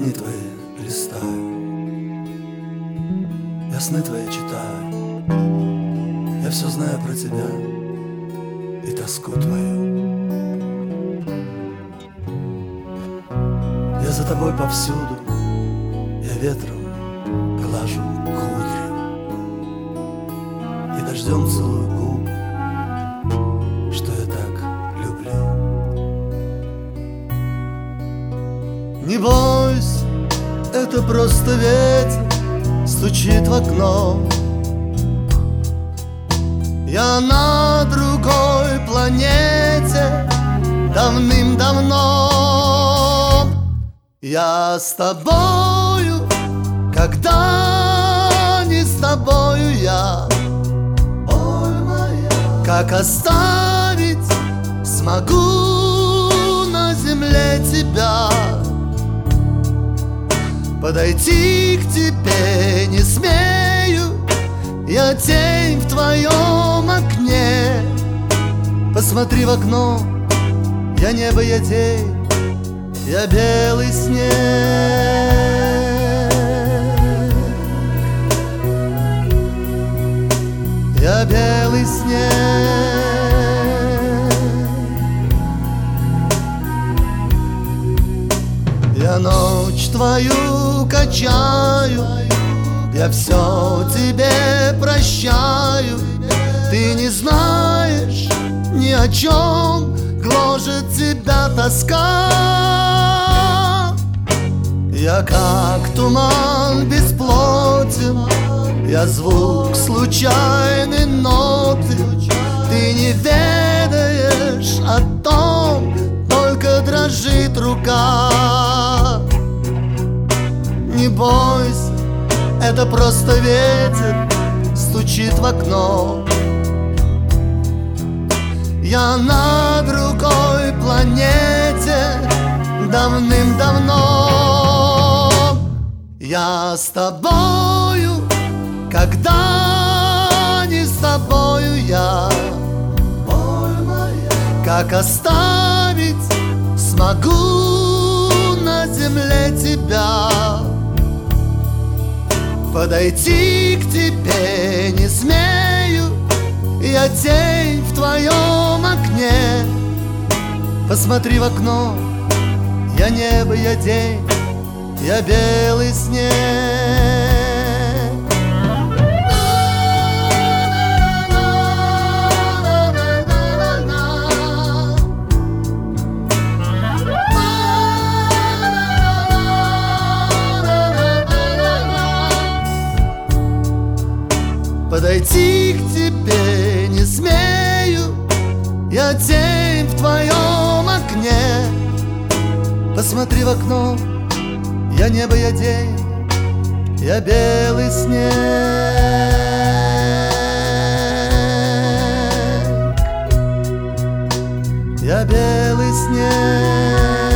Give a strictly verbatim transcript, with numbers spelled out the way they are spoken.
дни твои листаю, я сны твои читаю, я все знаю про тебя и тоску твою. Я за тобой повсюду, я ветром глажу кудри и дождем целую губ, что я так люблю. Не бойся, это просто ветер стучит в окно. Я на другой планете давным-давно. Я с тобою, когда не с тобою я. Ой, моя, как оставить смогу на земле тебя? Подойти к тебе не смею, я тень в твоем окне. Посмотри в окно, я небо, я тень, я белый снег. Я белый снег. Я ночь твою качаю, я все тебе прощаю. Ты не знаешь ни о чем, гложет тебя тоска. Я как туман бесплотен, я звук случайной ноты. Ты не ведаешь о том, только дрожит рука. Не бойся, это просто ветер стучит в окно. Я на другой планете давным-давно. Я с тобою, когда не с тобою я. Боль моя, как оставить смогу на земле тебя? Подойти к тебе не смею, я тень в твоем окне. Посмотри в окно, я небо, я день, я белый снег. Подойти к тебе не смею, я тень в твоем окне. Посмотри в окно, я небо, я день, я белый снег. Я белый снег.